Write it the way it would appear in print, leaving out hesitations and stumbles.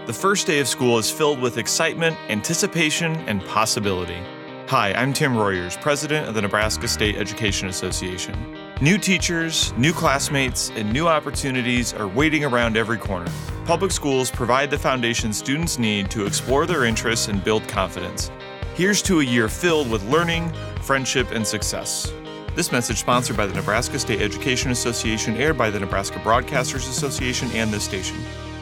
The first day of school is filled with excitement, anticipation, and possibility. Hi, I'm Tim Royers, president of the Nebraska State Education Association. New teachers, new classmates, and new opportunities are waiting around every corner. Public schools provide the foundation students need to explore their interests and build confidence. Here's to a year filled with learning, friendship, and success. This message sponsored by the Nebraska State Education Association, aired by the Nebraska Broadcasters Association and this station.